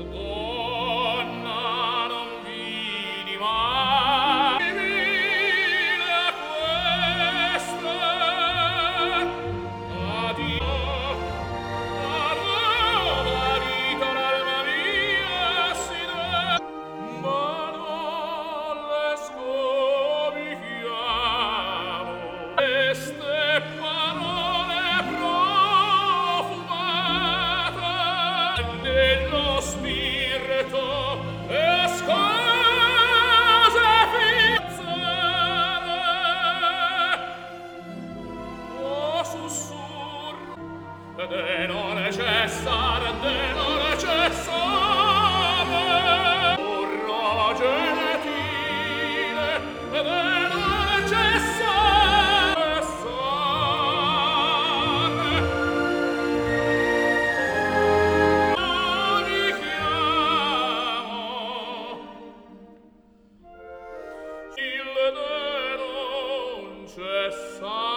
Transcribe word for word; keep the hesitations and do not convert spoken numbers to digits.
Donna, non vidi mai vile queste. Addio, parola vita l'alma mia si dà, ma non le scopriamo. Queste parole profumate nello spirito e scose fizzare, o sussurro de non cessare, de non cessare, urlo gentile de non cessare, cessare. Mi chiamo il de non cessare.